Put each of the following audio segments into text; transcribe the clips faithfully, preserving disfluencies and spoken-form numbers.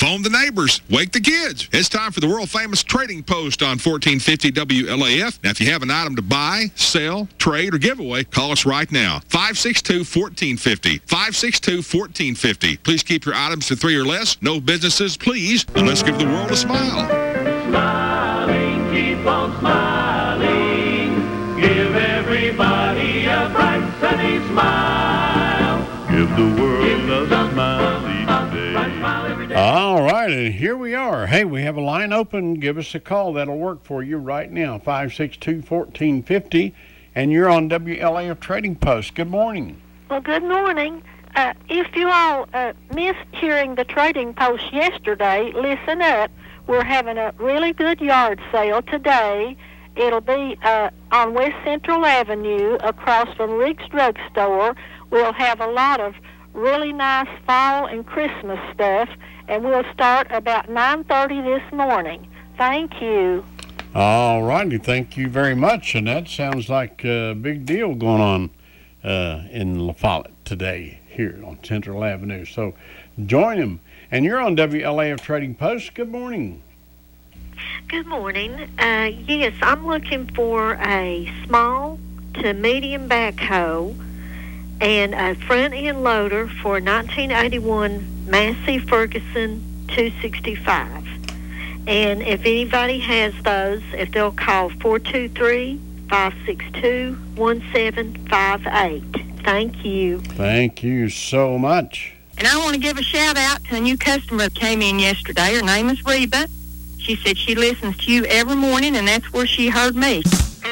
Phone the neighbors. Wake the kids. It's time for the world-famous Trading Post on fourteen fifty W L A F. Now, if you have an item to buy, sell, trade, or give away, call us right now. five six two, one four five zero. five six two, one four five zero. Please keep your items to three or less. No businesses, please, and let's give the world a smile. Smiling, keep on smiling. Give everybody a bright, sunny smile. Give the world a smile each day. All right, and here we are. Hey, we have a line open. Give us a call. That'll work for you right now. five six two, one four five zero. And you're on W L A F Trading Post. Good morning. Well, good morning. Uh, if you all uh, missed hearing the Trading Post yesterday, listen up. We're having a really good yard sale today. It'll be uh, on West Central Avenue across from Rick's Drug Store. We'll have a lot of really nice fall and Christmas stuff, and we'll start about nine thirty this morning. Thank you. All righty. Thank you very much. And that sounds like a big deal going on uh, in La Follette today here on Central Avenue. So join them. And you're on W L A F Trading Post. Good morning. Good morning. Uh, yes, I'm looking for a small to medium backhoe and a front end loader for a nineteen eighty-one Massey Ferguson two sixty-five. And if anybody has those, if they'll call four two three, five six two, one seven five eight. Thank you. Thank you so much. And I want to give a shout out to a new customer that came in yesterday. Her name is Reba. She said she listens to you every morning, and that's where she heard me.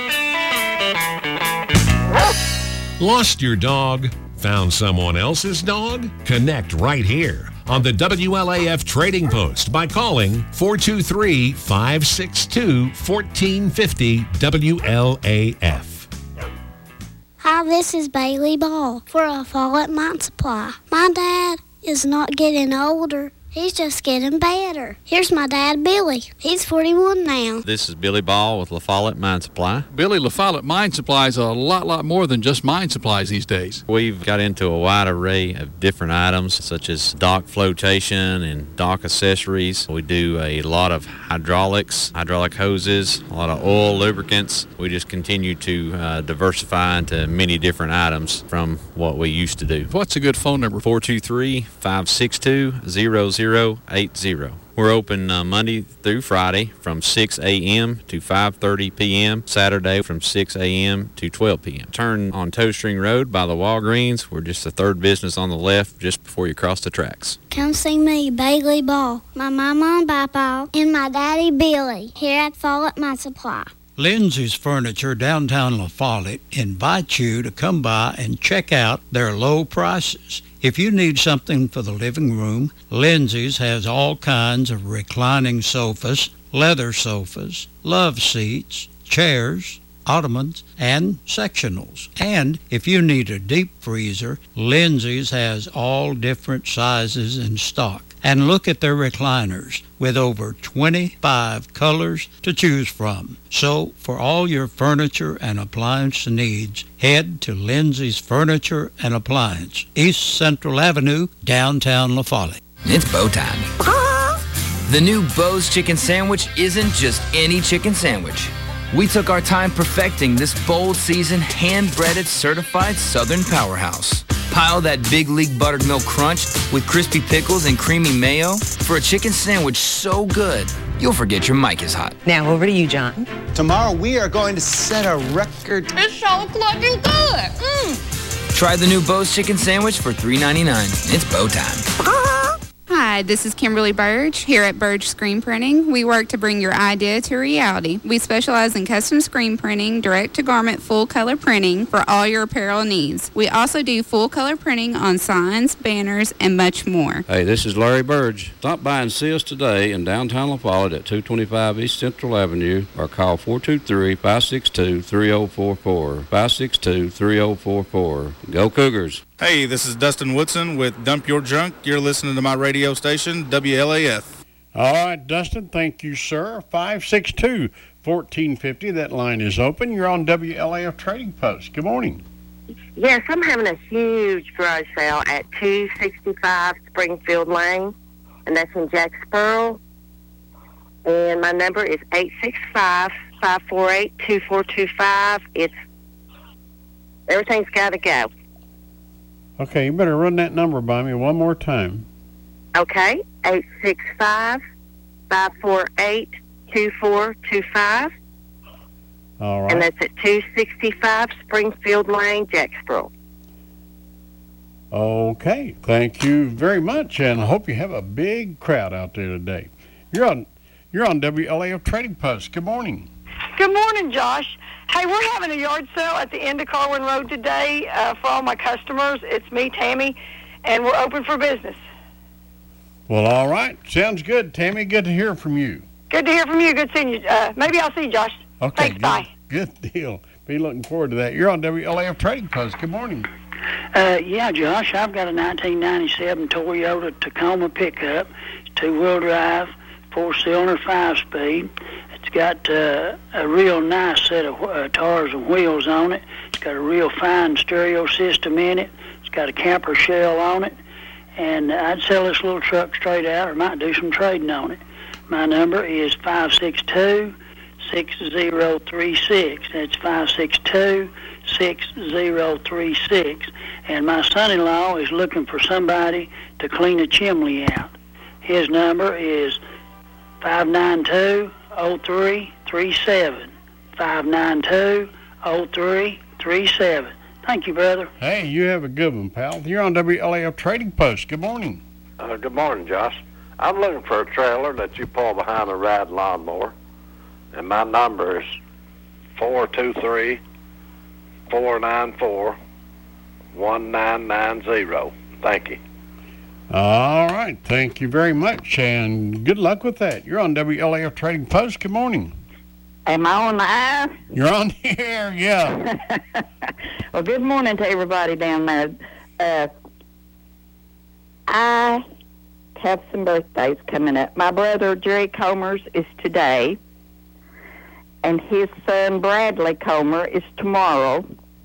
Lost your dog? Found someone else's dog? Connect right here on the W L A F Trading Post by calling four two three, five six two, one four five zero W L A F. Hi, this is Bailey Ball for La Follette Mine Supply. My dad is not getting older. He's just getting better. Here's my dad, Billy. He's forty-one now. This is Billy Ball with La Follette Mine Supply. Billy, La Follette Mine Supply is a lot, lot more than just mine supplies these days. We've got into a wide array of different items, such as dock flotation and dock accessories. We do a lot of hydraulics, hydraulic hoses, a lot of oil, lubricants. We just continue to uh, diversify into many different items from what we used to do. What's a good phone number? four two three, five six two, zero zero eight zero. We're open uh, Monday through Friday from six a.m. to five thirty p.m., Saturday from six a.m. to twelve p.m. Turn on Toe String Road by the Walgreens. We're just the third business on the left just before you cross the tracks. Come see me, Bailey Ball, my mama and papa, and my daddy Billy here at Follette Mine Supply. Lindsay's Furniture, downtown La Follette, invites you to come by and check out their low prices. If you need something for the living room, Lindsay's has all kinds of reclining sofas, leather sofas, love seats, chairs, ottomans, and sectionals. And if you need a deep freezer, Lindsay's has all different sizes in stock. And look at their recliners with over twenty-five colors to choose from. So for all your furniture and appliance needs, head to Lindsay's Furniture and Appliance, East Central Avenue, downtown La Follette. It's bow time. The new Bo's Chicken Sandwich isn't just any chicken sandwich. We took our time perfecting this bold seasoned, hand-breaded, certified Southern powerhouse. Pile that big league buttered milk crunch with crispy pickles and creamy mayo for a chicken sandwich so good, you'll forget your mic is hot. Now over to you, John. Tomorrow we are going to set a record. It's so looking good. Mm. Try the new Bo's Chicken Sandwich for three ninety-nine. It's bow time. Hi, this is Kimberly Burge here at Burge Screen Printing. We work to bring your idea to reality. We specialize in custom screen printing, direct-to-garment full-color printing for all your apparel needs. We also do full-color printing on signs, banners, and much more. Hey, this is Larry Burge. Stop by and see us today in downtown La Follette at two twenty-five East Central Avenue or call four two three, five six two, three zero four four, five six two, three zero four four. Go Cougars! Hey, this is Dustin Woodson with Dump Your Junk. You're listening to my radio station, W L A F. All right, Dustin, thank you, sir. five six two, one four five zero. That line is open. You're on W L A F Trading Post. Good morning. Yes, I'm having a huge garage sale at two sixty-five Springfield Lane. and that's in Jacksboro. And my number is eight six five, five four eight, two four two five. It's, everything's got to go. Okay, you better run that number by me one more time. Okay, eight six five, five four eight, two four two five. All right. And that's at two sixty-five Springfield Lane, Jacksboro. Okay, thank you very much, and I hope you have a big crowd out there today. You're on, you're on W L A F Trading Post. Good morning. Good morning, Josh. Hey, we're having a yard sale at the end of Carwin Road today uh, for all my customers. It's me, Tammy, and we're open for business. Well, all right. Sounds good, Tammy. Good to hear from you. Good to hear from you. Good seeing you. Uh, maybe I'll see you, Josh. Okay. Thanks, good, bye. Good deal. Be looking forward to that. You're on W L A F Trading Post. Good morning. Uh, yeah, Josh, I've got a nineteen ninety-seven Toyota Tacoma pickup. It's two-wheel drive, four-cylinder, five-speed. It's got uh, a real nice set of uh, tires and wheels on it. It's got a real fine stereo system in it. It's got a camper shell on it. And I'd sell this little truck straight out, or might do some trading on it. My number is five six two, six zero three six. That's five six two, six zero three six. And my son-in-law is looking for somebody to clean a chimney out. His number is five nine two, oh three three seven. five nine two, oh three three seven. Thank you, brother. Hey, you have a good one, pal. You're on W L A F Trading Post. Good morning. Uh, good morning, Josh. I'm looking for a trailer that you pull behind a ride lawnmower, and my number is four two three, four nine four, one nine nine zero. Thank you. All right. Thank you very much, and good luck with that. You're on W L A F Trading Post. Good morning. Am I on the air? You're on the air, yeah. Well, good morning to everybody down there. Uh, I have some birthdays coming up. My brother, Jerry Comer's, is today, and his son, Bradley Comer, is tomorrow.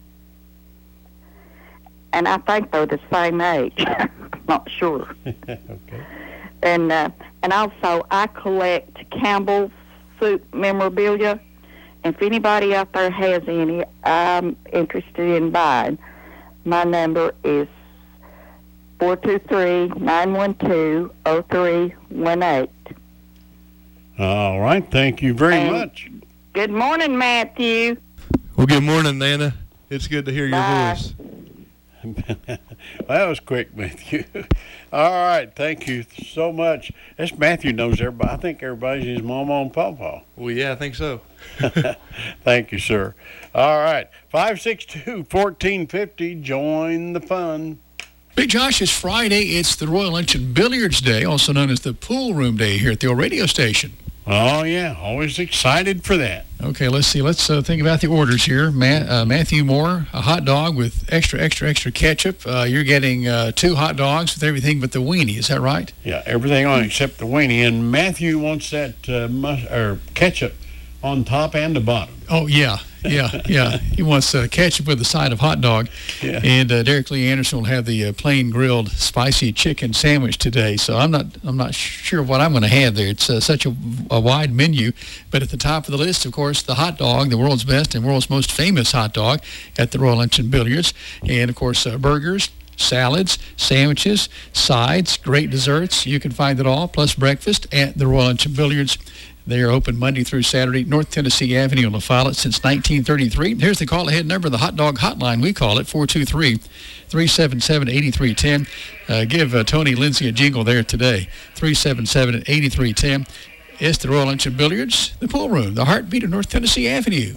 And I think they're the same age. Not sure. Okay. And, uh, and also, I collect Campbell's Soup memorabilia. If anybody out there has any, I'm interested in buying. My number is four two three, nine one two, oh three one eight. All right. Thank you very and much. Good morning, Matthew. Well, good morning, Nana. It's good to hear your Bye. voice. Well, that was quick, Matthew. All right, thank you so much. This Matthew knows everybody. I think everybody's his mama and pawpaw. Well, yeah, I think so. Thank you, sir. All right, five six two, one four five zero. Join the fun. Big Josh, it's Friday. It's the Royal Luncheon Billiards Day, also known as the Pool Room Day here at the old radio station. Oh, yeah, always excited for that. Okay, let's see. Let's uh, think about the orders here. Ma- uh, Matthew Moore, a hot dog with extra, extra, extra ketchup. Uh, you're getting uh, two hot dogs with everything but the weenie. Is that right? Yeah, everything on except the weenie. And Matthew wants that uh, mus- or ketchup on top and the bottom. Oh, yeah. Yeah, yeah. He wants uh, ketchup with a side of hot dog. Yeah. And uh, Derek Lee Anderson will have the uh, plain grilled spicy chicken sandwich today. So I'm not I'm not sure what I'm going to have there. It's uh, such a, a wide menu. But at the top of the list, of course, the hot dog, the world's best and world's most famous hot dog at the Royal Luncheon Billiards. And, of course, uh, burgers, salads, sandwiches, sides, great desserts. You can find it all, plus breakfast at the Royal Luncheon Billiards. They are open Monday through Saturday, North Tennessee Avenue in La Follette since nineteen thirty-three. Here's the call-ahead number, the hot dog hotline. We call it four two three, three seven seven, eight three one zero. Uh, give uh, Tony Lindsay a jingle there today, three seven seven, eight three one zero. It's the Royal Luncheon Billiards, the pool room, the heartbeat of North Tennessee Avenue.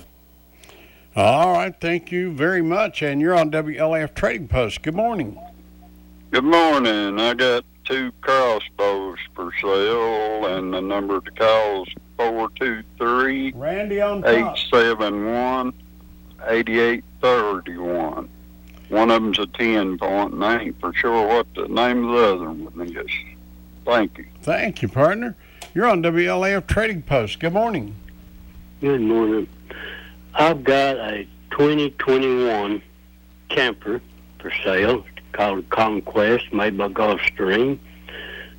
All right, thank you very much. And you're on W L A F Trading Post. Good morning. Good morning. I got two crossbows for sale, and the number to call is four two three, Randy on eight top. seven one, eight eight three one. One of them's a ten point, and I ain't for sure what the name of the other one is. Thank you. Thank you, partner. You're on W L A F Trading Post. Good morning. Good morning. I've got a twenty twenty-one camper for sale called Conquest, made by Gulfstream.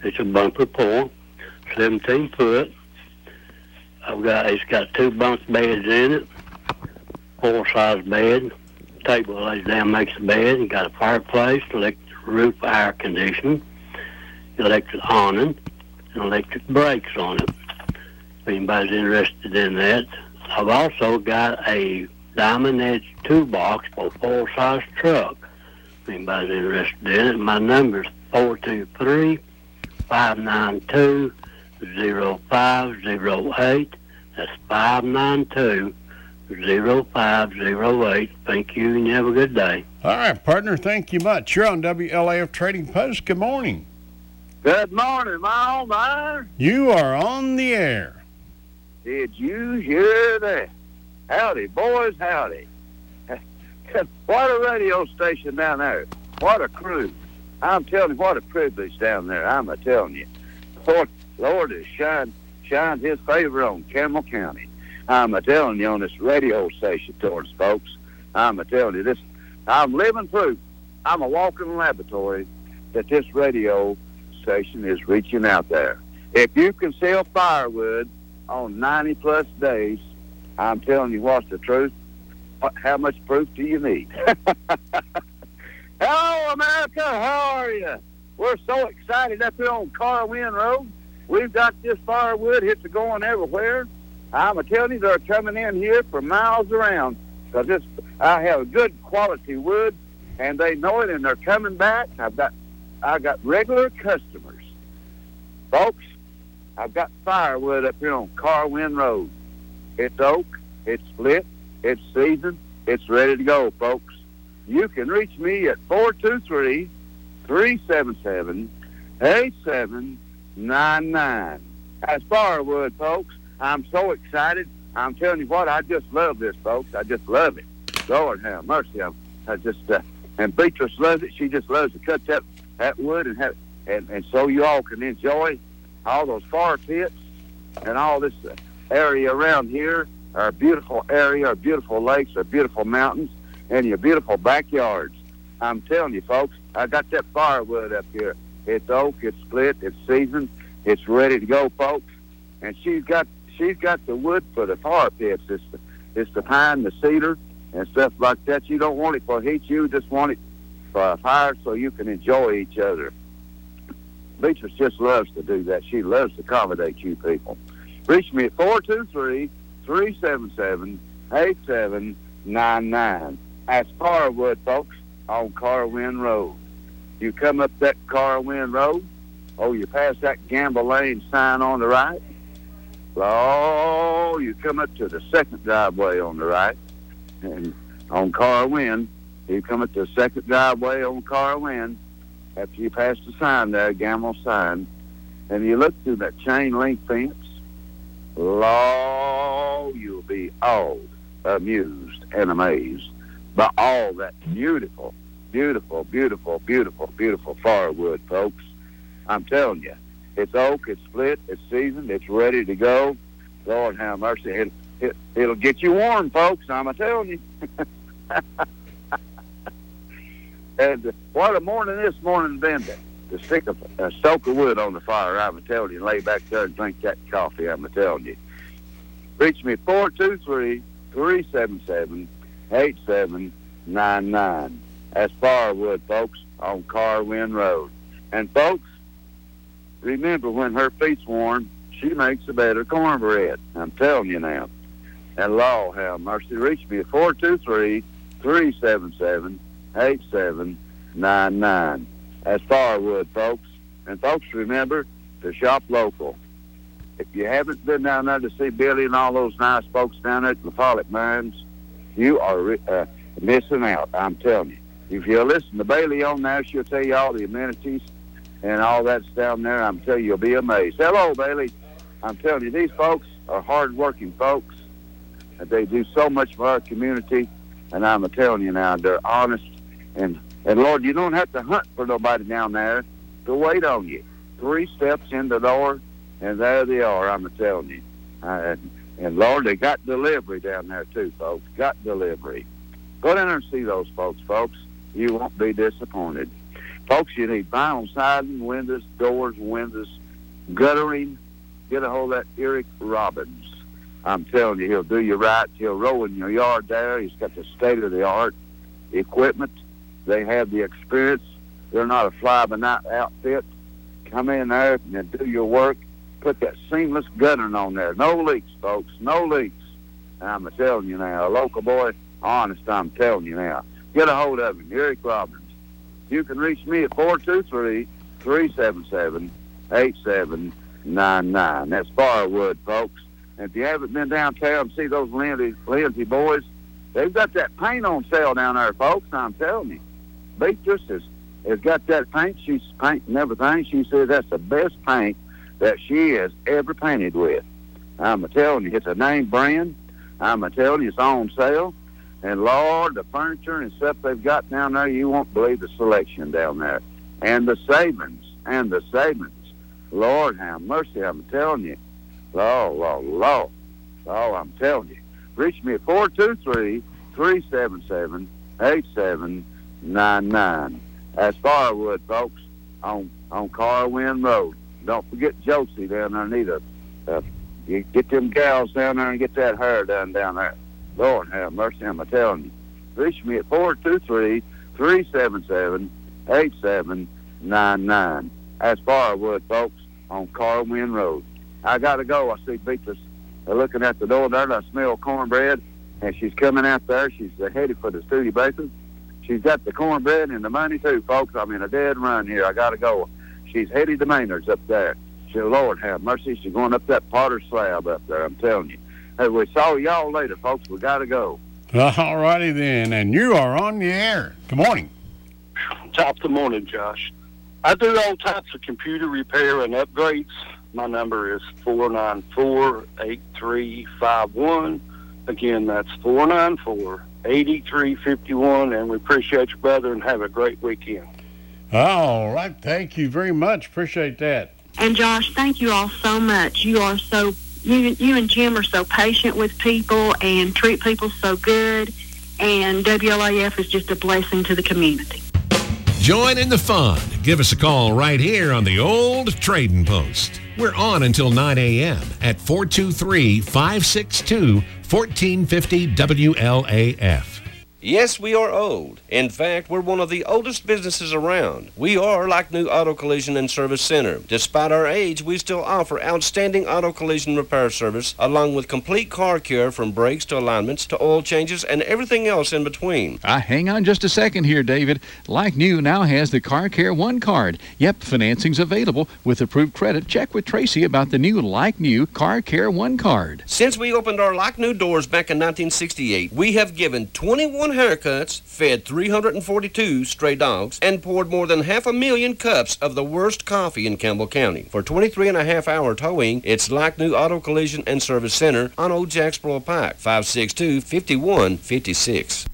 It's a bumper pull, seventeen foot. I've got, it's got two bunk beds in it, full-size bed. Table lays down, makes the bed. You got a fireplace, electric roof air conditioning, electric awning, and electric brakes on it. If anybody's interested in that. I've also got a diamond edge toolbox for a full-size truck. If anybody's interested in it, my number's four two three, five nine two, zero five zero eight. That's five nine two, zero five zero eight. Thank you, and you have a good day. All right, partner, thank you much. You're on W L A F Trading Post. Good morning. Good morning. Am I on the air? You are on the air. Did you hear that? Howdy, boys, howdy. What a radio station down there. What a crew. I'm telling you, what a privilege down there. I'm a telling you. Lord, Lord has shined, shined his favor on Campbell County. I'm a telling you on this radio station towards folks. I'm a telling you this. I'm living proof. I'm a walking laboratory that this radio station is reaching out there. If you can sell firewood on ninety plus days, I'm telling you what's the truth. What, how much proof do you need? Hello, America. How are you? We're so excited up here on Carwin Road. We've got this firewood. It's going everywhere. I'm telling you, they're coming in here for miles around because this I have good quality wood, and they know it, and they're coming back. I've got I got regular customers, folks. I've got firewood up here on Carwin Road. It's oak. It's split. It's seasoned. It's ready to go, folks. You can reach me at four two three, three seven seven, eight seven nine nine. That's firewood, folks. I'm so excited. I'm telling you what, I just love this, folks. I just love it. Lord have mercy. I'm, I just, uh, and Beatrice loves it. She just loves to cut that, that wood and have and, and so you all can enjoy all those fire pits and all this uh, area around here, our beautiful area, our beautiful lakes, our beautiful mountains, and your beautiful backyards. I'm telling you, folks, I got that firewood up here. It's oak, it's split, it's seasoned, it's ready to go, folks. And she's got she's got the wood for the fire pits. It's the, it's the pine, the cedar, and stuff like that. You don't want it for heat. You just want it for a fire so you can enjoy each other. Beatrice just loves to do that. She loves to accommodate you people. Reach me at four two three, three seven seven, eight seven nine nine. That's firewood, folks, on Carwin Road. You come up that Carwin Road, oh, you pass that Gamble Lane sign on the right. Oh, you come up to the second driveway on the right. And on Carwin, you come up to the second driveway on Carwin. After you pass the sign there, Gamble sign, and you look through that chain link fence, Lord, you'll be all amused and amazed by all that beautiful, beautiful, beautiful, beautiful, beautiful firewood, folks. I'm telling you, it's oak, it's split, it's seasoned, it's ready to go. Lord have mercy. It, it, it'll get you warm, folks, I'm telling you. And uh, what a morning this morning been to, to stick a, a stoke of wood on the fire, I'm telling you, and lay back there and drink that coffee, I'm telling you. Reach me four two three, three seven seven, eight seven nine nine. That's firewood, folks, on Carwin Road. And, folks, remember, when her feet's warm, she makes a better cornbread. I'm telling you now. And Lord have mercy. Reach me at four two three, three seven seven, eight seven nine nine. That's firewood, folks. And, folks, remember to shop local. If you haven't been down there to see Billy and all those nice folks down there at the Follett Mines, you are uh, missing out, I'm telling you. If you listen to Bailey on there, she'll tell you all the amenities and all that's down there. I'm telling you, you'll be amazed. Hello, Bailey. I'm telling you, these folks are hard-working folks. And they do so much for our community. And I'm telling you now, they're honest. And, and Lord, you don't have to hunt for nobody down there to wait on you. Three steps in the door, and there they are, I'm telling you. Uh, and, Lord, they got delivery down there, too, folks. Got delivery. Go down there and see those folks, folks. You won't be disappointed. Folks, you need vinyl siding, windows, doors, windows, guttering. Get a hold of that Eric Robbins. I'm telling you, he'll do you right. He'll roll in your yard there. He's got the state-of-the-art equipment. They have the experience. They're not a fly-by-night outfit. Come in there and do your work. Put that seamless guttering on there. No leaks, folks. No leaks. I'm telling you now, a local boy, honest, I'm telling you now. Get a hold of him, Eric Robbins. You can reach me at four two three, three seven seven, eight seven nine nine. That's Firewood, folks. And if you haven't been downtown, see those Lindsay, Lindsay boys, they've got that paint on sale down there, folks. I'm telling you. Beatrice has, has got that paint. She's painting everything. She says that's the best paint that she has ever painted with. I'm telling you, it's a name brand. I'm telling you, it's on sale. And, Lord, the furniture and stuff they've got down there, you won't believe the selection down there. And the savings, and the savings. Lord, have mercy, I'm telling you. Lord, Lord, Lord. Oh, I'm telling you. Reach me at four two three, three seven seven, eight seven nine nine. That's Firewood, folks, on, on Carwin Road. Don't forget Josie down there, neither. Uh, you get them gals down there and get that hair done down there. Lord have mercy, I'm telling you. Reach me at four two three, three seven seven, eight seven nine nine. That's Firewood, folks, on Carwin Road. I got to go. I see Beatrice uh, looking at the door there, and I smell cornbread, and she's coming out there. She's uh, headed for the Studebaker. She's got the cornbread and the money, too, folks. I'm in a dead run here. I got to go. She's headed to Maynard's up there. She, Lord have mercy, she's going up that Potter slab up there, I'm telling you. Hey, we saw y'all later, folks. We got to go. All righty then, and you are on the air. Good morning. Top of the morning, Josh. I do all types of computer repair and upgrades. My number is four nine four, eight three five one. Again, that's four nine four, eight three five one, and we appreciate you, brother, and have a great weekend. All right. Thank you very much. Appreciate that. And, Josh, thank you all so much. You are so, you, you and Jim are so patient with people and treat people so good, and W L A F is just a blessing to the community. Join in the fun. Give us a call right here on the Old Trading Post. We're on until nine a.m. at four two three, five six two, one four five zero W L A F. Yes, we are old. In fact, we're one of the oldest businesses around. We are like New Auto Collision and Service Center. Despite our age, we still offer outstanding auto collision repair service, along with complete car care from brakes to alignments to oil changes and everything else in between. Uh, hang on just a second here, David. Like New now has the Car Care One card. Yep, financing's available with approved credit. Check with Tracy about the new Like New Car Care One card. Since we opened our Like New doors back in nineteen sixty-eight, we have given twenty-one haircuts, fed three hundred forty-two stray dogs, and poured more than half a million cups of the worst coffee in Campbell County. For twenty-three and a half hour towing, it's Like New Auto Collision and Service Center on Old Jacksboro Pike, five six two, five one five six.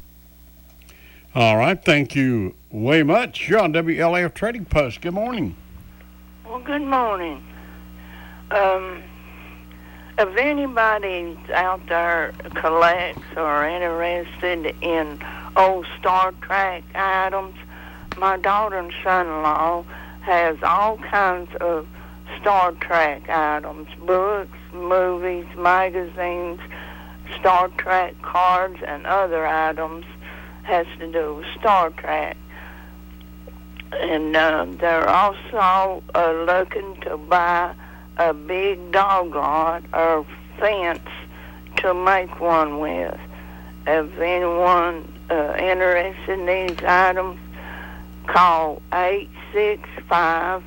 All right. Thank you way much. You're on W L A F Trading Post. Good morning. Well, good morning. Um... If anybody out there collects or interested in old Star Trek items, my daughter and son-in-law has all kinds of Star Trek items, books, movies, magazines, Star Trek cards, and other items has to do with Star Trek. And uh, they're also uh, looking to buy a big dog lot or fence to make one with. If anyone uh, interested in these items, call eight six five,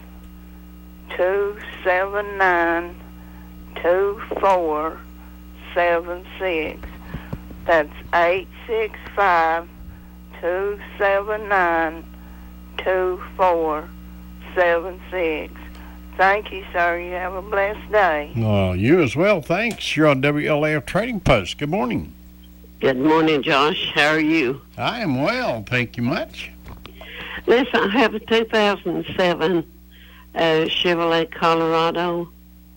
two seven nine, two four seven six. That's eight six five, two seven nine, two four seven six. Thank you, sir. You have a blessed day. Uh, you as well. Thanks. You're on W L A F Trading Post. Good morning. Good morning, Josh. How are you? I am well. Thank you much. Listen, I have a two thousand seven uh, Chevrolet Colorado.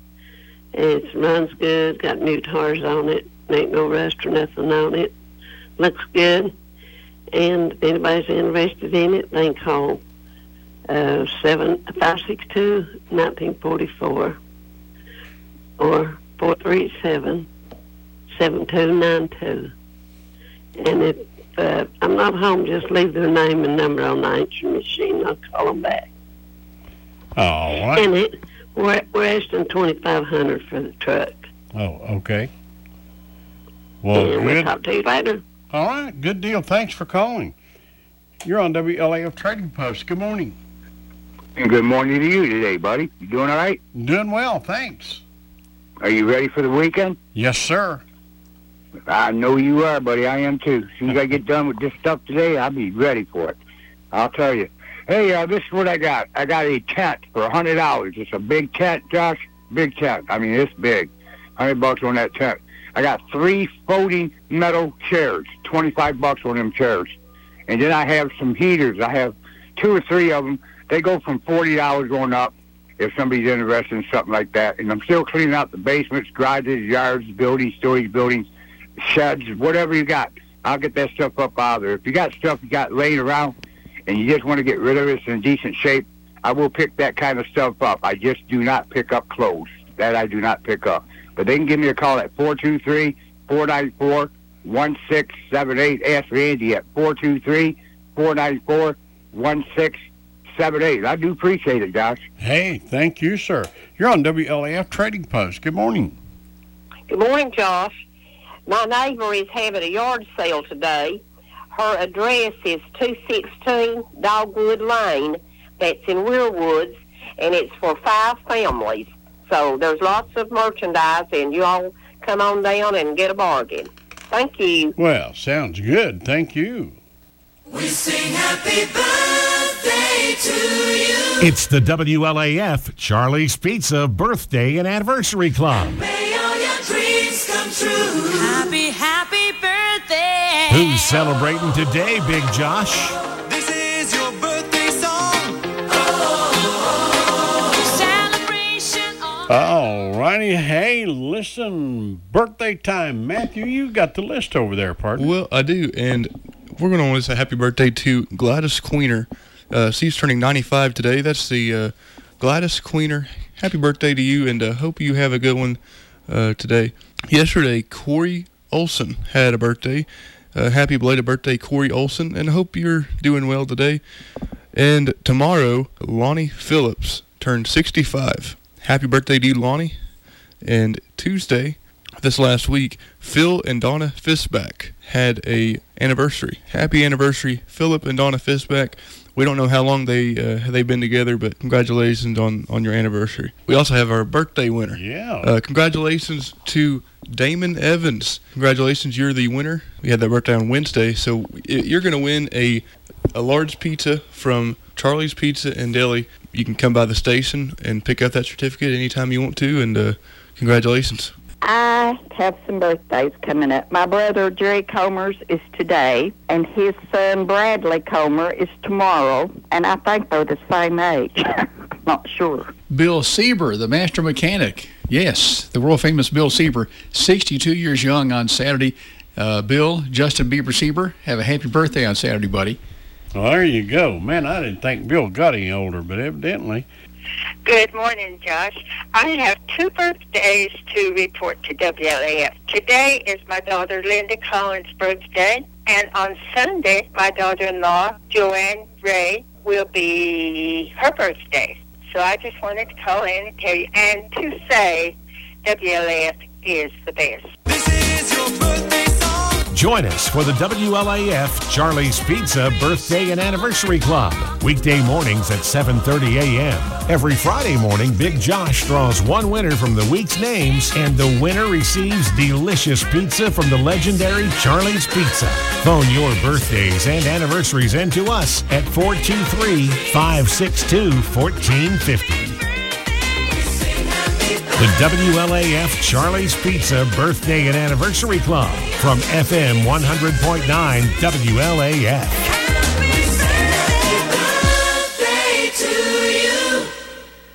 It runs good. Got new tires on it. Ain't no rust or nothing on it. Looks good. And if anybody's interested in it, they can call uh, seven five six two nineteen forty four, or four three seven seven two nine two. And if uh, I'm not home, just leave their name and number on the answering machine. I'll call them back. All right. And it, we're, we're asking twenty-five hundred for the truck. Oh, okay. Well, and good. we'll talk to you later. All right, good deal. Thanks for calling. You're on W L A F Trading Post. Good morning. And good morning to you today, buddy. You doing all right? Doing well, thanks. Are you ready for the weekend? Yes, sir. I know you are, buddy. I am too. As soon as I get done with this stuff today, I'll be ready for it. I'll tell you. Hey, uh, this is what I got. I got a tent for one hundred dollars. It's a big tent, Josh. Big tent. I mean, it's big. one hundred bucks on that tent. I got three folding metal chairs, twenty-five bucks on them chairs. And then I have some heaters. I have two or three of them. They go from forty dollars going up if somebody's interested in something like that. And I'm still cleaning out the basements, garages, yards, buildings, storage buildings, sheds, whatever you got. I'll get that stuff up out of there. If you got stuff you got laying around and you just want to get rid of it, it's in decent shape, I will pick that kind of stuff up. I just do not pick up clothes. That I do not pick up. But they can give me a call at four two three, four nine four, one six seven eight. Ask Randy at four two three, four nine four, one six seven eight. I do appreciate it, Josh. Hey, thank you, sir. You're on W L A F Trading Post. Good morning. Good morning, Josh. My neighbor is having a yard sale today. Her address is two sixteen Dogwood Lane. That's in Weirwoods, and it's for five families. So there's lots of merchandise, and you all come on down and get a bargain. Thank you. Well, sounds good. Thank you. We sing happy birthday to you. It's the W L A F Charlie's Pizza Birthday and Anniversary Club. May all your dreams come true. Happy, happy birthday. Who's celebrating today, Big Josh? This is your birthday song. Oh, celebration on. All righty. Hey, listen, birthday time. Matthew, you got the list over there, partner. Well, I do, and we're going to want to say happy birthday to Gladys Queener. Uh, she's turning ninety-five today. That's the uh, Gladys Queener. Happy birthday to you, and uh, hope you have a good one uh, today. Yesterday, Corey Olson had a birthday. Uh, happy belated birthday, Corey Olson, and I hope you're doing well today. And tomorrow, Lonnie Phillips turned sixty-five. Happy birthday to you, Lonnie. And Tuesday, this last week, Phil and Donna Fisback had a anniversary. Happy anniversary, Philip and Donna Fisback. We don't know how long they uh, they've been together, but congratulations on, on your anniversary. We also have our birthday winner. Yeah. Uh, congratulations to Damon Evans. Congratulations, you're the winner. We had that birthday on Wednesday, so you're going to win a a large pizza from Charlie's Pizza and Deli. You can come by the station and pick up that certificate anytime you want to, and uh, congratulations. I have some birthdays coming up. My brother Jerry Comers is today, and his son Bradley Comer is tomorrow, and I think they're the same age. I'm not sure. Bill Sieber, the master mechanic. Yes, the world-famous Bill Sieber, sixty-two years young on Saturday. Uh, Bill, Justin Bieber Sieber, have a happy birthday on Saturday, buddy. Well, there you go. Man, I didn't think Bill got any older, but evidently. Good morning, Josh. I have two birthdays to report to W L A F. Today is my daughter Linda Collins' birthday, and on Sunday, my daughter-in-law, Joanne Ray, will be her birthday. So I just wanted to call in and tell you, and to say W L A F is the best. This is your birthday song. Join us for the W L A F Charlie's Pizza Birthday and Anniversary Club. Weekday mornings at seven thirty a.m. Every Friday morning, Big Josh draws one winner from the week's names, and the winner receives delicious pizza from the legendary Charlie's Pizza. Phone your birthdays and anniversaries in to us at four two three, five six two, one four five zero. The W L A F Charlie's Pizza Birthday and Anniversary Club from F M one hundred point nine W L A F. Happy birthday to you.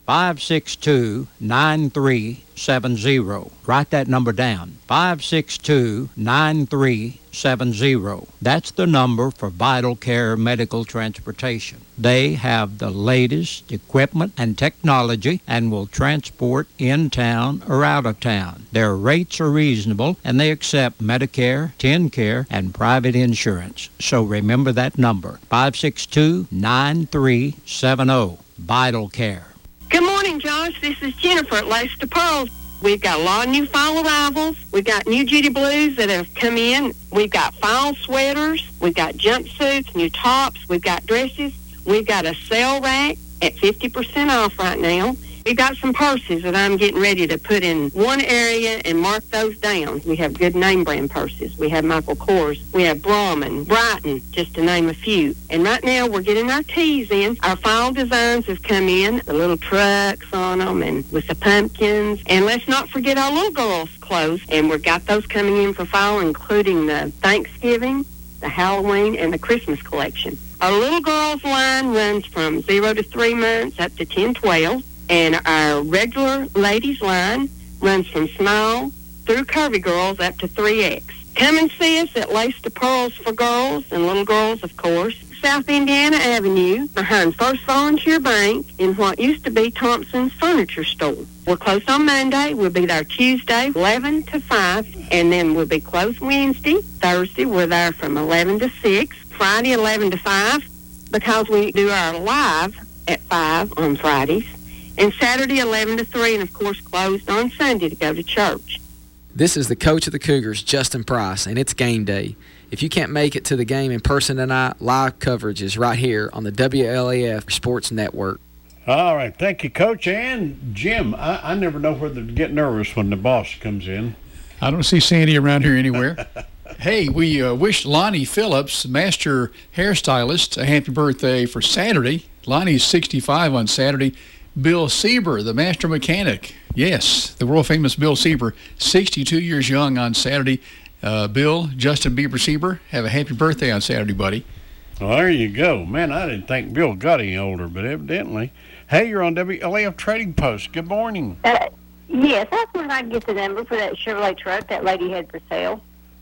five six two, nine three seven zero. Write that number down, five six two, nine three seven zero. That's the number for Vital Care Medical Transportation. They have the latest equipment and technology and will transport in town or out of town. Their rates are reasonable and they accept Medicare, TennCare, and private insurance. So remember that number, five six two, nine three seven zero. Vital Care. Good morning, Josh. This is Jennifer at Lace to Pearls. We've got a lot of new fall arrivals. We've got new Judy Blues that have come in. We've got fall sweaters. We've got jumpsuits, new tops. We've got dresses. We've got a sale rack at fifty percent off right now. We've got some purses that I'm getting ready to put in one area and mark those down. We have good name brand purses. We have Michael Kors. We have Brahman, Brighton, just to name a few. And right now we're getting our tees in. Our fall designs have come in, the little trucks on them and with the pumpkins. And let's not forget our little girls' clothes. And we've got those coming in for fall, including the Thanksgiving, the Halloween, and the Christmas collection. Our little girls' line runs from zero to three months up to ten, twelve. And our regular ladies line runs from small through curvy girls up to three X. Come and see us at Lace to Pearls for girls and little girls, of course. South Indiana Avenue, behind First Volunteer Bank, in what used to be Thompson's Furniture Store. We're closed on Monday. We'll be there Tuesday, eleven to five, and then we'll be closed Wednesday. Thursday, we're there from eleven to six. Friday, eleven to five, because we do our live at five on Fridays. And Saturday, eleven to three, and, of course, closed on Sunday to go to church. This is the coach of the Cougars, Justin Price, and it's game day. If you can't make it to the game in person tonight, live coverage is right here on the W L A F Sports Network. All right. Thank you, Coach. And, Jim, I, I never know whether to get nervous when the boss comes in. I don't see Sandy around here anywhere. Hey, we uh, wish Lonnie Phillips, master hairstylist, a happy birthday for Saturday. Lonnie's sixty-five on Saturday. Bill Sieber, the master mechanic. Yes, the world-famous Bill Sieber, sixty-two years young on Saturday. Uh, Bill, Justin Bieber Sieber, have a happy birthday on Saturday, buddy. Well, there you go. Man, I didn't think Bill got any older, but evidently. Hey, you're on W L A F Trading Post. Good morning. Uh, yes, I was wondering if I could get the number for that Chevrolet truck that lady had for sale.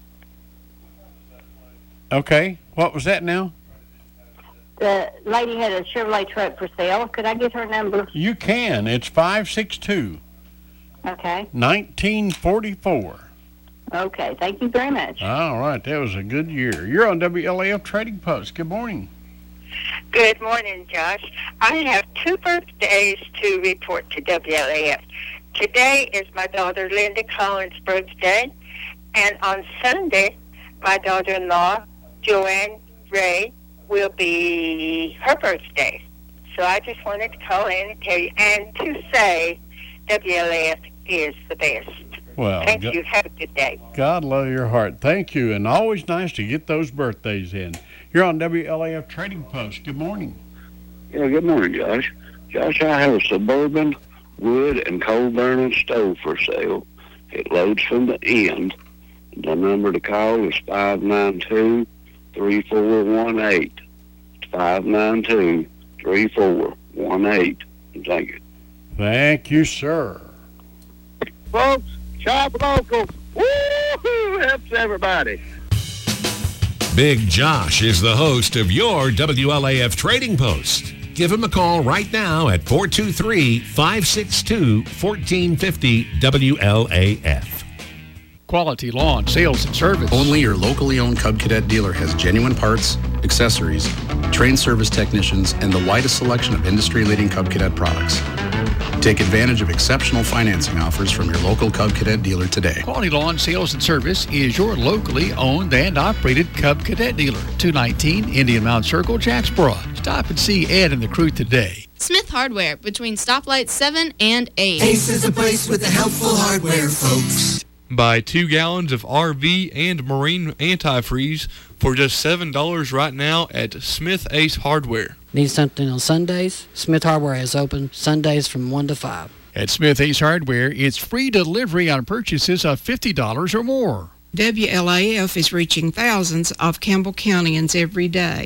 Okay. What was that now? The lady had a Chevrolet truck for sale. Could I get her number? You can. It's five six two. Okay. nineteen forty-four. Okay. Thank you very much. All right. That was a good year. You're on W L A F Trading Post. Good morning. Good morning, Josh. I have two birthdays to report to W L A F. Today is my daughter Linda Collins' birthday, and on Sunday, my daughter-in-law, Joanne Ray, will be her birthday. So I just wanted to call in and tell you, and to say W L A F is the best. Well, thank God, you. Have a good day. God love your heart. Thank you, and always nice to get those birthdays in. You're on W L A F Trading Post. Good morning. Yeah, good morning, Josh. Josh, I have a Suburban wood and coal burning stove for sale. It loads from the end. The number to call is five nine two, three four one eight. five nine two, three four one eight. Thank you. Thank you, sir. Folks, shop local. Woo-hoo! Helps everybody. Big Josh is the host of your W L A F Trading Post. Give him a call right now at four two three, five six two, one four five zero W L A F. Quality Lawn Sales and Service. Only your locally owned Cub Cadet dealer has genuine parts, accessories, trained service technicians, and the widest selection of industry-leading Cub Cadet products. Take advantage of exceptional financing offers from your local Cub Cadet dealer today. Quality Lawn Sales and Service is your locally owned and operated Cub Cadet dealer. two nineteen Indian Mound Circle, Jacksboro. Stop and see Ed and the crew today. Smith Hardware, between stoplights seven and eight. Ace is the place with the helpful hardware, folks. Buy two gallons of R V and marine antifreeze for just seven dollars right now at Smith Ace Hardware. Need something on Sundays? Smith Hardware is open Sundays from one to five. At Smith Ace Hardware, it's free delivery on purchases of fifty dollars or more. W L A F is reaching thousands of Campbell Countyans every day.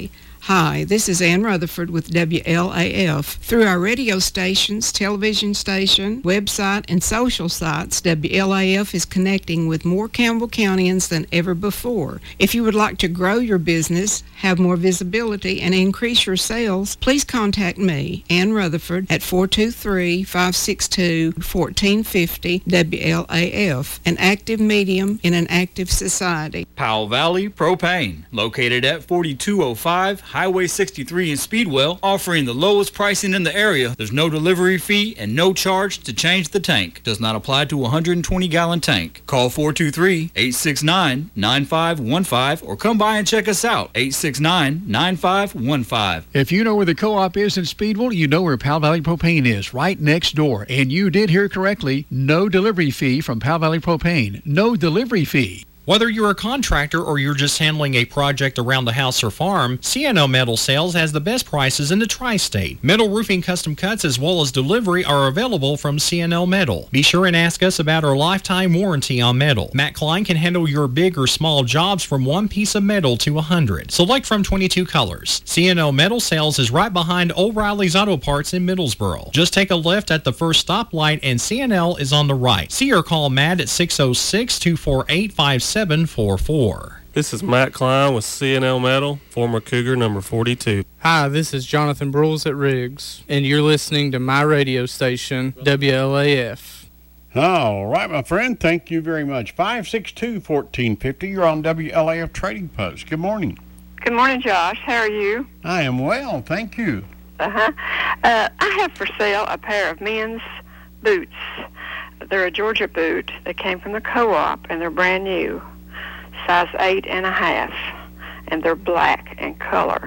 Hi, this is Ann Rutherford with W L A F. Through our radio stations, television station, website, and social sites, W L A F is connecting with more Campbell Countyans than ever before. If you would like to grow your business, have more visibility, and increase your sales, please contact me, Ann Rutherford, at four two three, five six two, one four five zero W L A F, an active medium in an active society. Powell Valley Propane, located at forty-two oh five Highway sixty-three in Speedwell, offering the lowest pricing in the area. There's no delivery fee and no charge to change the tank. Does not apply to a one hundred twenty gallon tank. Call four two three, eight six nine, nine five one five or come by and check us out, eight six nine, nine five one five. If you know where the co-op is in Speedwell, you know where Powell Valley Propane is, right next door. And you did hear correctly, no delivery fee from Powell Valley Propane. No delivery fee. Whether you're a contractor or you're just handling a project around the house or farm, C N L Metal Sales has the best prices in the tri-state. Metal roofing custom cuts as well as delivery are available from C N L Metal. Be sure and ask us about our lifetime warranty on metal. Matt Klein can handle your big or small jobs from one piece of metal to a hundred. Select from twenty-two colors. C N L Metal Sales is right behind O'Reilly's Auto Parts in Middlesboro. Just take a left at the first stoplight and C N L is on the right. See or call Matt at six oh six, two four eight, five seven four four. This is Matt Klein with C N L Metal, former Cougar number forty-two. Hi, this is Jonathan Brules at Riggs, and you're listening to my radio station, W L A F. All right, my friend. Thank you very much. five six two, one four five zero. You're on W L A F Trading Post. Good morning. Good morning, Josh. How are you? I am well, thank you. Uh-huh. Uh, I have for sale a pair of men's boots. They're a Georgia boot. They came from the co-op, and they're brand new. Size eight and a half, and they're black in color.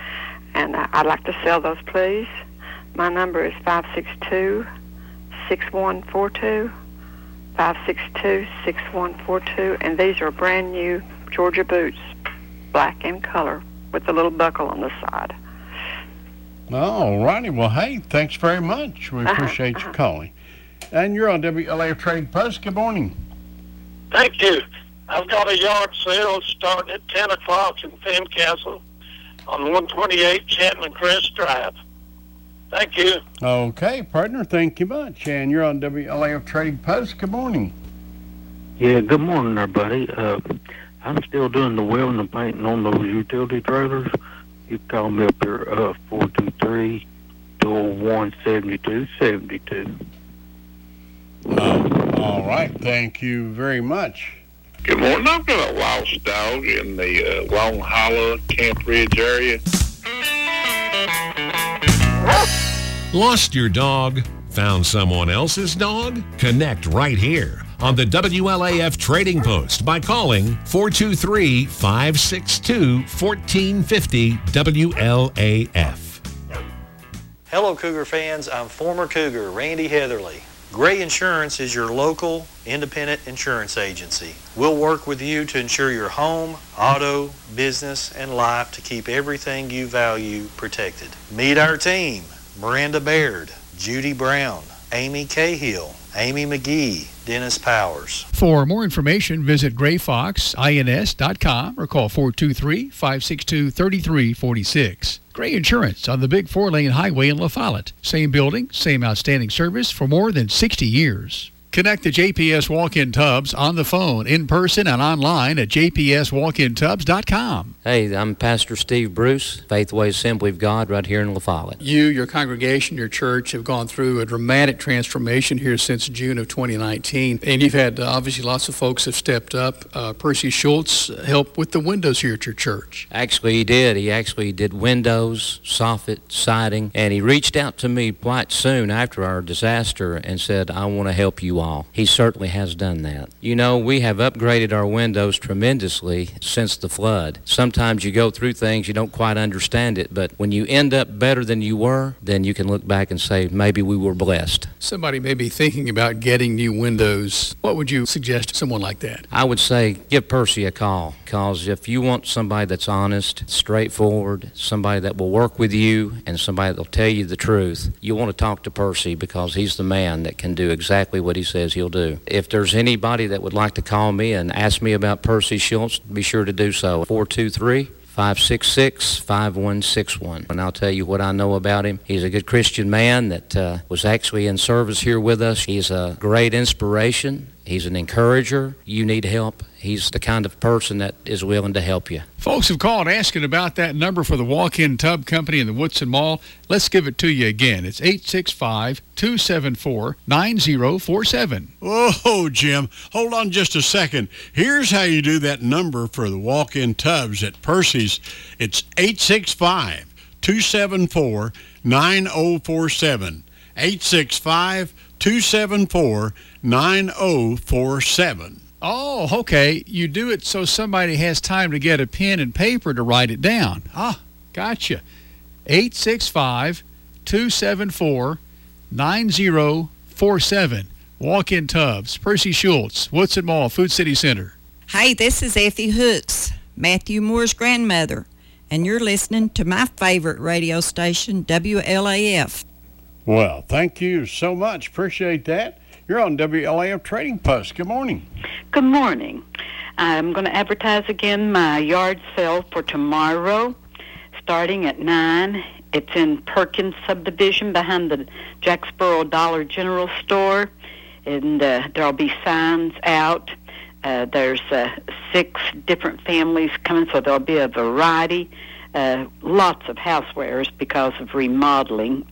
And uh, I'd like to sell those, please. My number is five six two, six one four two, five six two, six one four two, and these are brand new Georgia boots, black in color, with a little buckle on the side. All righty. Well, hey, thanks very much. We appreciate uh-huh, uh-huh. you calling. And you're on W L A F Trading Post. Good morning. Thank you. I've got a yard sale starting at ten o'clock in Fincastle on one twenty-eight Chapman Crest Drive. Thank you. Okay, partner, thank you much. And you're on W L A F Trading Post. Good morning. Yeah, good morning there, buddy. Uh, I'm still doing the welding and painting on those utility trailers. You can call me up here, uh, four two three, two oh one, seven two seven two. Uh, all right, thank you very much. Good morning. I've got a lost dog in the uh, Long Hollow, Camp Ridge area. Lost your dog? Found someone else's dog? Connect right here on the W L A F Trading Post by calling four two three, five six two, one four five zero W L A F. Hello, Cougar fans. I'm former Cougar Randy Heatherly. Gray Insurance is your local independent insurance agency. We'll work with you to insure your home, auto, business, and life to keep everything you value protected. Meet our team: Miranda Baird, Judy Brown, Amy Cahill, Amy McGee, Dennis Powers. For more information, visit gray fox ins dot com or call four two three, five six two, three three four six. Gray Insurance on the big four-lane highway in La Follette. Same building, same outstanding service for more than sixty years. Connect the J P S Walk-In Tubs on the phone, in person, and online at j p s walk in tubs dot com. Hey, I'm Pastor Steve Bruce, Faithway Assembly of God right here in La Follette. You, your congregation, your church have gone through a dramatic transformation here since June of twenty nineteen. And you've had, uh, obviously, lots of folks have stepped up. Uh, Percy Schultz helped with the windows here at your church. Actually, he did. He actually did windows, soffit, siding, and he reached out to me quite soon after our disaster and said, I want to help you all. He certainly has done that. You know, we have upgraded our windows tremendously since the flood. Sometimes you go through things, you don't quite understand it, but when you end up better than you were, then you can look back and say, maybe we were blessed. Somebody may be thinking about getting new windows. What would you suggest to someone like that? I would say give Percy a call, because if you want somebody that's honest, straightforward, somebody that will work with you, and somebody that will tell you the truth, you want to talk to Percy, because he's the man that can do exactly what he says he'll do. If there's anybody that would like to call me and ask me about Percy Schultz, be sure to do so. four two three, five six six, five one six one. And I'll tell you what I know about him. He's a good Christian man that uh, was actually in service here with us. He's a great inspiration. He's an encourager. You need help. He's the kind of person that is willing to help you. Folks have called asking about that number for the Walk-In Tub Company in the Woodson Mall. Let's give it to you again. It's eight six five, two seven four, nine zero four seven. Oh, Jim, hold on just a second. Here's how you do that number for the walk-in tubs at Percy's. It's eight six five, two seven four, nine zero four seven. eight six five, two seven four, nine zero four seven. Oh, okay. You do it so somebody has time to get a pen and paper to write it down. Ah, gotcha. eight six five, two seven four, nine zero four seven. Walk-in tubs. Percy Schultz, Woodson Mall, Food City Center. Hey, this is Effie Hooks, Matthew Moore's grandmother, and you're listening to my favorite radio station, W L A F. Well, thank you so much. Appreciate that. You're on W L A F Trading Post. Good morning. Good morning. I'm going to advertise again my yard sale for tomorrow, starting at nine. It's in Perkins subdivision behind the Jacksboro Dollar General Store, and uh, there'll be signs out. Uh, there's uh, six different families coming, so there'll be a variety. Uh, lots of housewares because of remodeling.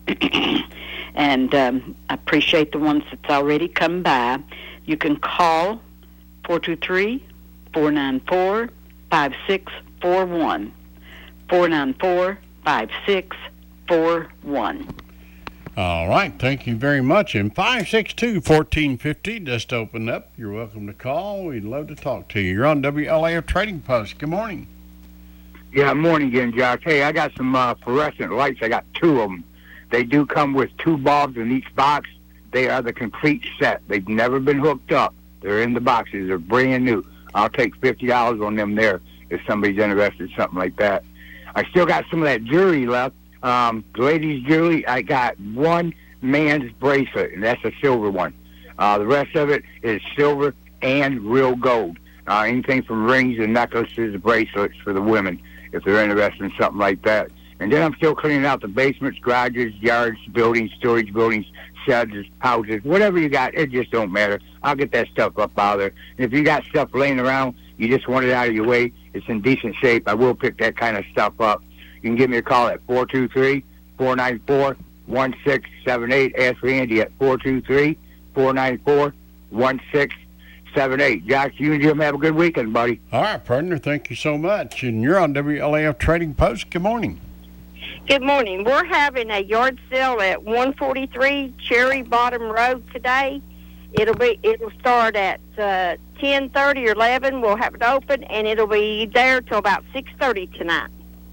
And um, I appreciate the ones that's already come by. You can call four two three, four nine four, five six four one. four nine four, five six four one. All right. Thank you very much. And five six two, one four five zero just opened up. You're welcome to call. We'd love to talk to you. You're on W L A F Trading Post. Good morning. Yeah, morning again, Josh. Hey, I got some uh, fluorescent lights. I got two of them. They do come with two bulbs in each box. They are the complete set. They've never been hooked up. They're in the boxes. They're brand new. I'll take fifty dollars on them there if somebody's interested in something like that. I still got some of that jewelry left. Um, ladies' jewelry, I got one man's bracelet, and that's a silver one. Uh, the rest of it is silver and real gold. Uh, anything from rings and necklaces, bracelets for the women, if they're interested in something like that. And then I'm still cleaning out the basements, garages, yards, buildings, storage buildings, sheds, houses, whatever you got. It just don't matter. I'll get that stuff up out of there. And if you got stuff laying around, you just want it out of your way, it's in decent shape, I will pick that kind of stuff up. You can give me a call at four two three, four nine four, one six seven eight. Ask for Andy at four two three, four nine four, one six seven eight. Josh, you and Jim have a good weekend, buddy. All right, partner. Thank you so much. And you're on W L A F Trading Post. Good morning. Good morning. We're having a yard sale at one forty-three Cherry Bottom Road today. It'll be it'll start at uh, ten thirty or eleven. We'll have it open, and it'll be there till about six thirty tonight.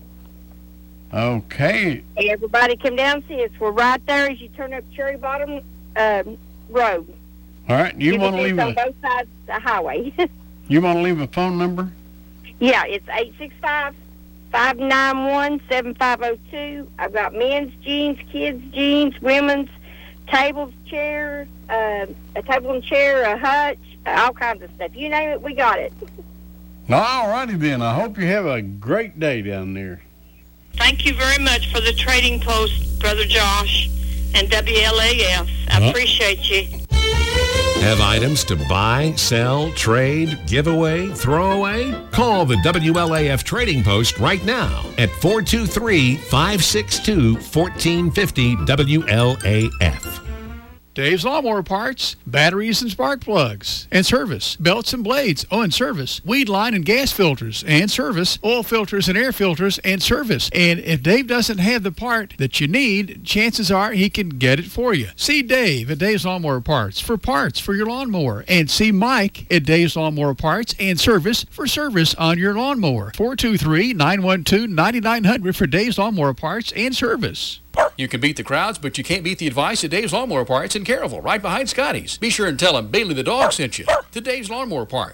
Okay. Everybody come down and see us. We're right there as you turn up Cherry Bottom um, Road. All right. You want to leave on a both sides of the highway. You want to leave a phone number? Yeah, it's eight six five, five nine one, seven five zero two. I've got men's jeans, kids' jeans, women's tables, chairs, uh, a table and chair, a hutch, all kinds of stuff. You name it, we got it. All righty then. I hope you have a great day down there. Thank you very much for the Trading Post, Brother Josh, and W L A F. I Uh. appreciate you. Have items to buy, sell, trade, give away, throw away? Call the W L A F Trading Post right now at four two three, five six two, one four five zero W L A F. Dave's Lawnmower Parts, batteries and spark plugs, and service, belts and blades, oh, and service, weed line and gas filters, and service, oil filters and air filters, and service. And if Dave doesn't have the part that you need, chances are he can get it for you. See Dave at Dave's Lawnmower Parts for parts for your lawnmower, and see Mike at Dave's Lawnmower Parts and service for service on your lawnmower. four two three, nine one two, nine nine zero zero for Dave's Lawnmower Parts and service. You can beat the crowds, but you can't beat the advice of Dave's Lawnmower Parts in Caryville, right behind Scotty's. Be sure and tell him Bailey the dog sent you to Dave's Lawnmower Parts.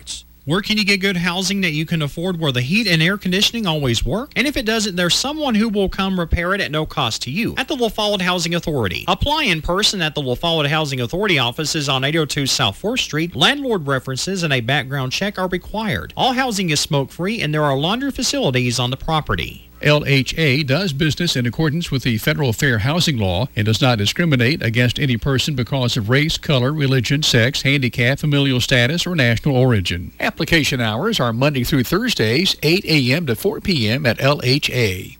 Where can you get good housing that you can afford where the heat and air conditioning always work? And if it doesn't, there's someone who will come repair it at no cost to you at the La Follette Housing Authority. Apply in person at the La Follette Housing Authority offices on eight oh two South fourth Street. Landlord references and a background check are required. All housing is smoke-free and there are laundry facilities on the property. L H A does business in accordance with the Federal Fair Housing Law and does not discriminate against any person because of race, color, religion, sex, handicap, familial status, or national origin. Application hours are Monday through Thursdays, eight a.m. to four p.m. at L H A.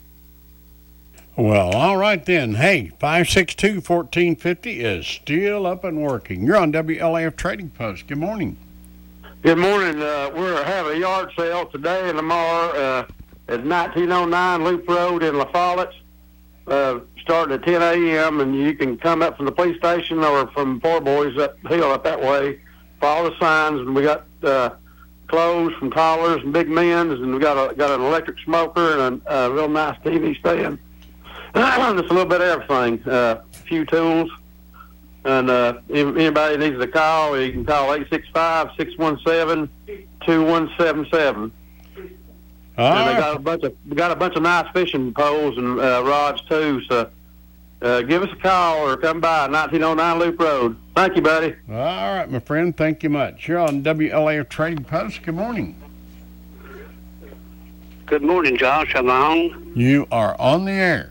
Well, all right then. Hey, five six two, one four five zero is still up and working. You're on W L A F Trading Post. Good morning. Good morning. Uh, we're having a yard sale today and tomorrow. Uh, It's nineteen oh nine Loop Road in La Follette, uh, starting at ten a.m., and you can come up from the police station or from Poor Boys up the hill up that way. Follow the signs, and we got uh, clothes from Collars and Big Men's, and we got a, got an electric smoker and a, a real nice T V stand. Just a little bit of everything, uh, a few tools. And uh, if anybody needs a call, you can call eight six five, six one seven, two one seven seven. All and they right. got a bunch of we got a bunch of nice fishing poles and uh, rods too. So uh, give us a call or come by nineteen oh nine Loop Road. Thank you, buddy. All right, my friend. Thank you much. You're on W L A F Trading Post. Good morning. Good morning, Josh. I'm on. You are on the air.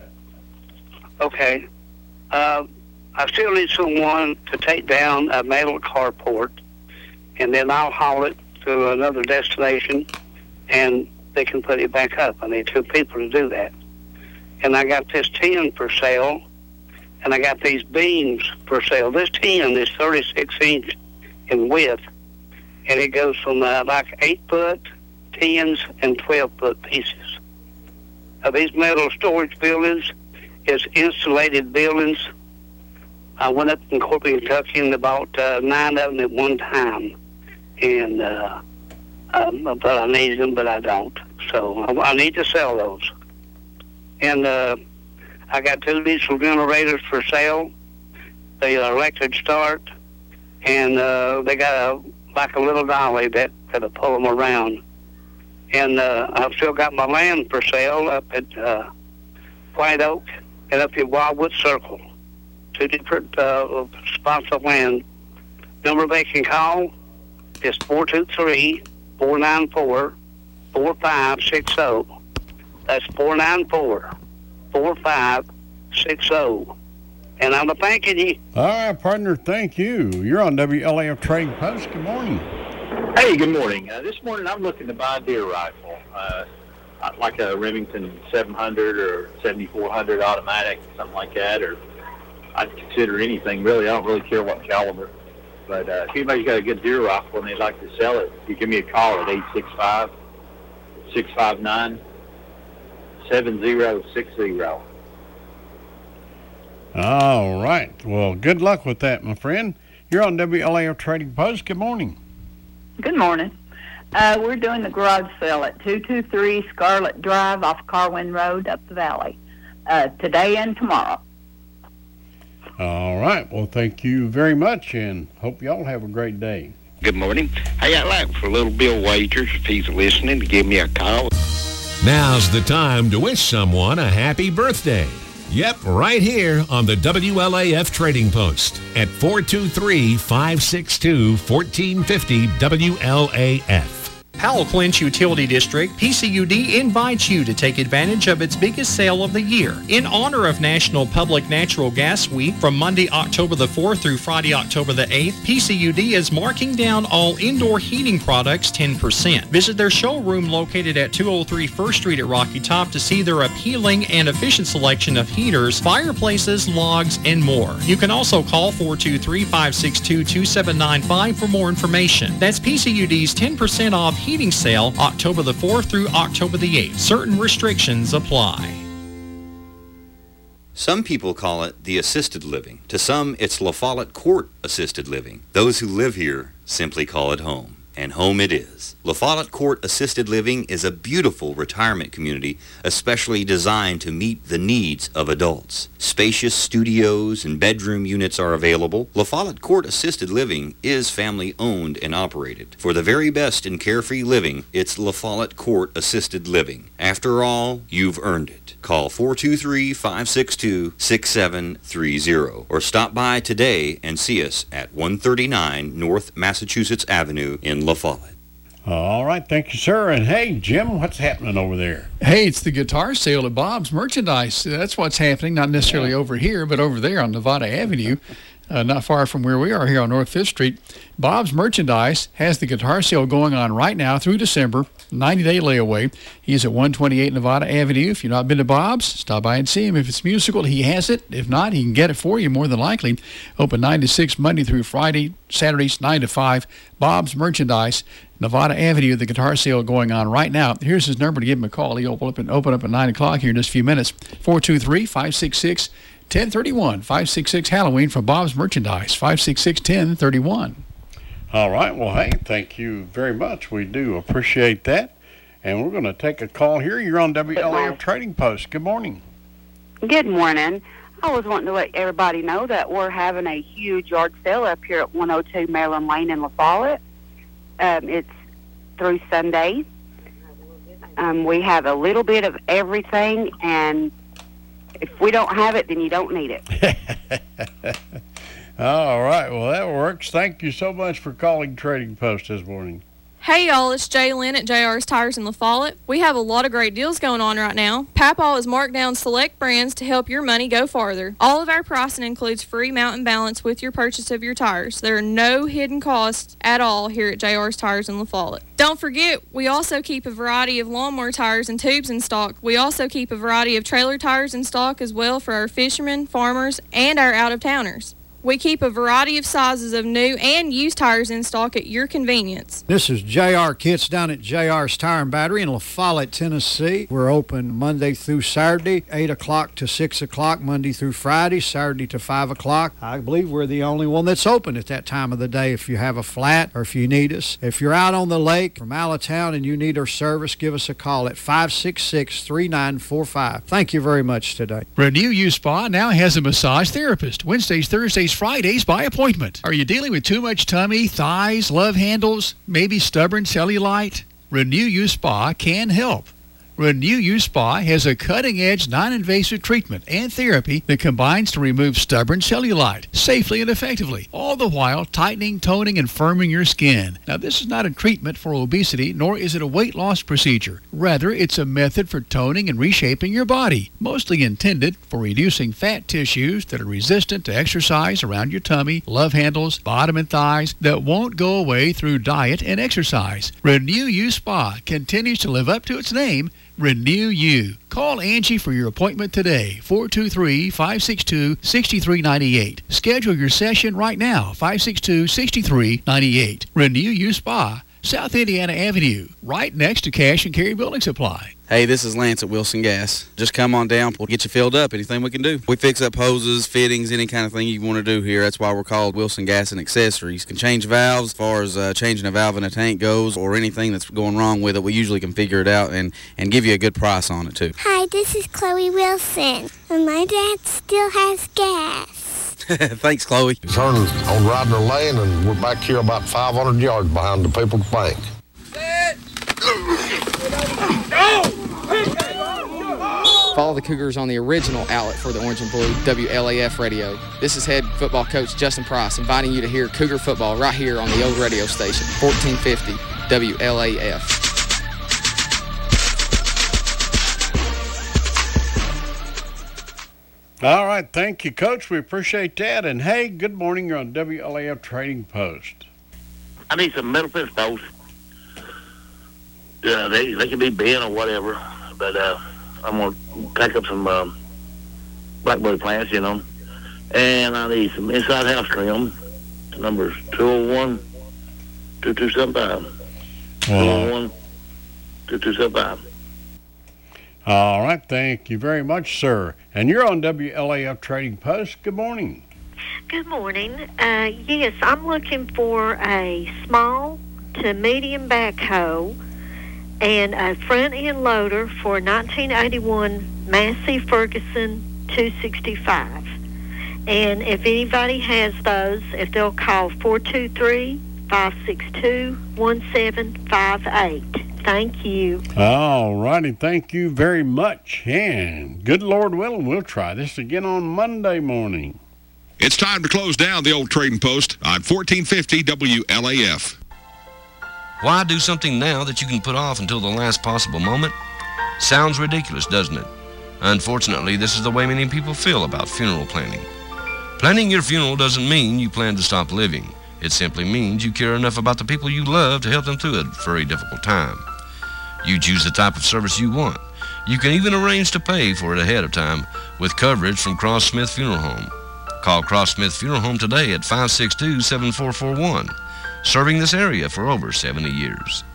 Okay. Uh, I still need someone to take down a metal carport, and then I'll haul it to another destination, and they can put it back up. I need two people to do that. And I got this tin for sale, and I got these beams for sale. This tin is thirty-six inch in width, and it goes from uh, like eight foot tins and twelve foot pieces. Uh, these metal storage buildings is insulated buildings. I went up in Corpus, Kentucky, and bought uh, nine of them at one time, and uh, um, but I need them, but I don't. So I, I need to sell those. And uh, I got two diesel generators for sale. They are electric start, and uh, they got a like a little dolly that that'll pull them around. And uh, I've still got my land for sale up at uh, White Oak and up at Wildwood Circle. Two different uh, spots of land. Number they can call is four two three, four nine four, four five six zero. That's four nine four, four five six zero. And I'm thanking you. All right, partner, thank you. You're on W L A F Trading Post. Good morning. Hey, good morning. Uh, this morning I'm looking to buy a deer rifle, uh, like a Remington seven hundred or seventy-four hundred automatic, something like that, or I'd consider anything, really. I don't really care what caliber. But uh, if anybody's got a good deer rifle and they'd like to sell it, you give me a call at eight six five, six five nine, seven zero six zero. All right. Well, good luck with that, my friend. You're on W L A F Trading Post. Good morning. Good morning. Uh, we're doing the garage sale at two two three Scarlet Drive off Carwin Road up the valley uh, today and tomorrow. All right. Well, thank you very much, and hope y'all have a great day. Good morning. Hey, I'd like for Little Bill Wagers, if he's listening, to give me a call. Now's the time to wish someone a happy birthday. Yep, right here on the W L A F Trading Post at four two three, five six two, one four five zero W L A F. Powell Clinch Utility District, P C U D, invites you to take advantage of its biggest sale of the year. In honor of National Public Natural Gas Week from Monday, October the fourth through Friday, October the eighth, P C U D is marking down all indoor heating products ten percent. Visit their showroom located at two oh three First Street at Rocky Top to see their appealing and efficient selection of heaters, fireplaces, logs, and more. You can also call four two three, five six two, two seven nine five for more information. That's P C U D's ten percent off heating sale October the fourth through October the eighth. Certain restrictions apply. Some people call it the assisted living. To some, it's La Follette Court Assisted Living. Those who live here simply call it home. and home it is. La Follette Court Assisted Living is a beautiful retirement community, especially designed to meet the needs of adults. Spacious studios and bedroom units are available. La Follette Court Assisted Living is family-owned and operated. For the very best in carefree living, it's La Follette Court Assisted Living. After all, you've earned it. Call four two three, five six two, six seven three zero or stop by today and see us at one thirty-nine North Massachusetts Avenue in La Follette. All right, thank you, sir. And hey, Jim, what's happening over there? Hey, it's the guitar sale at Bob's Merchandise. That's what's happening, not necessarily yeah. over here, but over there on Nevada Avenue, uh, not far from where we are here on North Fifth Street. Bob's Merchandise has the guitar sale going on right now through December, ninety-day layaway. He's at one twenty-eight Nevada Avenue. If you've not been to Bob's, stop by and see him. If it's musical, he has it. If not, he can get it for you more than likely. Open nine to six Monday through Friday, Saturdays nine to five. Bob's Merchandise, Nevada Avenue, the guitar sale going on right now. Here's his number to give him a call. He'll open up, and open up at nine o'clock here in just a few minutes. four two three, five six six, one oh three one. five six six Halloween from Bob's Merchandise. five six six, one oh three one. All right. Well, hey, thank you very much. We do appreciate that. And we're going to take a call here. You're on W L A F Trading Post. Good morning. Good morning. I was wanting to let everybody know that we're having a huge yard sale up here at one oh two Maryland Lane in La Follette. Um, it's through Sunday. Um, we have a little bit of everything, and if we don't have it, then you don't need it. All right. Well, that works. Thank you so much for calling Trading Post this morning. Hey y'all, it's Jay Lynn at J R's Tires in La Follette. We have a lot of great deals going on right now. Papaw has marked down select brands to help your money go farther. All of our pricing includes free mount and balance with your purchase of your tires. There are no hidden costs at all here at J R's Tires in La Follette. Don't forget, we also keep a variety of lawnmower tires and tubes in stock. We also keep a variety of trailer tires in stock as well for our fishermen, farmers, and our out-of-towners. We keep a variety of sizes of new and used tires in stock at your convenience. This is J R Kits down at J R's Tire and Battery in La Follette, Tennessee. We're open Monday through Saturday, eight o'clock to six o'clock, Monday through Friday, Saturday to five o'clock. I believe we're the only one that's open at that time of the day if you have a flat or if you need us. If you're out on the lake from out of town and you need our service, give us a call at five six six, three nine four five. Thank you very much today. Renew You Spa now has a massage therapist. Wednesdays, Thursdays, Fridays by appointment. Are you dealing with too much tummy, thighs, love handles, maybe stubborn cellulite? Renew You Spa can help. Renew You Spa has a cutting-edge, non-invasive treatment and therapy that combines to remove stubborn cellulite safely and effectively, all the while tightening, toning, and firming your skin. Now, this is not a treatment for obesity, nor is it a weight loss procedure. Rather, it's a method for toning and reshaping your body, mostly intended for reducing fat tissues that are resistant to exercise around your tummy, love handles, bottom, and thighs that won't go away through diet and exercise. Renew You Spa continues to live up to its name, Renew You. Call Angie for your appointment today, four two three, five six two, six three nine eight. Schedule your session right now, five six two, six three nine eight. Renew You Spa, South Indiana Avenue, right next to Cash and Carry Building Supply. Hey, this is Lance at Wilson Gas. Just come on down. We'll get you filled up. Anything we can do. We fix up hoses, fittings, any kind of thing you want to do here. That's why we're called Wilson Gas and Accessories. Can change valves as far as uh, changing a valve in a tank goes or anything that's going wrong with it. We usually can figure it out and, and give you a good price on it, too. Hi, this is Chloe Wilson, and my dad still has gas. Thanks, Chloe. Turned on Radnor Lane, and we're back here about five hundred yards behind the People's Bank. Follow the Cougars on the original outlet for the Orange and Blue, W L A F Radio. This is head football coach Justin Price inviting you to hear Cougar football right here on the old radio station, fourteen fifty W L A F. All right, thank you, Coach. We appreciate that. And, hey, good morning. You're on W L A F Trading Post. I need some metal pistols. Yeah, they they can be bent or whatever, but uh, I'm going to pack up some um, blackberry plants, you know. And I need some inside house trim. The number's two oh one, two two seven five. two oh one, two two seven five. All right, thank you very much, sir. And you're on W L A F Trading Post. Good morning. Good morning. Uh, yes, I'm looking for a small to medium backhoe and a front end loader for a nineteen eighty-one Massey Ferguson two sixty-five. And if anybody has those, if they'll call four two three, five six two, one seven five eight. Thank you. All righty. Thank you very much. And good Lord willing, we'll try this again on Monday morning. It's time to close down the old Trading Post on fourteen fifty W L A F. Why do something now that you can put off until the last possible moment? Sounds ridiculous, doesn't it? Unfortunately, this is the way many people feel about funeral planning. Planning your funeral doesn't mean you plan to stop living. It simply means you care enough about the people you love to help them through a very difficult time. You choose the type of service you want. You can even arrange to pay for it ahead of time with coverage from Cross Smith Funeral Home. Call Cross Smith Funeral Home today at five six two, seven four four one, serving this area for over seventy years.